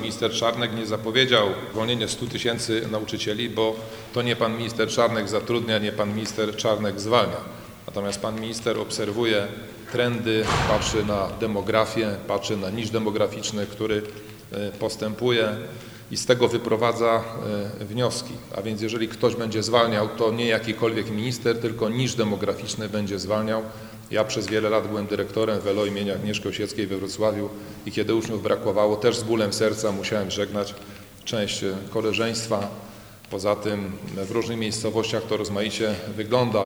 minister Czarnek nie zapowiedział zwolnienia 100 000 nauczycieli, bo to nie pan minister Czarnek zatrudnia, nie pan minister Czarnek zwalnia. Natomiast pan minister obserwuje trendy, patrzy na demografię, patrzy na niż demograficzny, który postępuje i z tego wyprowadza wnioski. A więc jeżeli ktoś będzie zwalniał, to nie jakikolwiek minister, tylko niż demograficzny będzie zwalniał. Ja przez wiele lat byłem dyrektorem WELO imienia Agnieszki Osieckiej we Wrocławiu i kiedy uczniów brakowało, też z bólem serca musiałem żegnać część koleżeństwa. Poza tym w różnych miejscowościach to rozmaicie wygląda.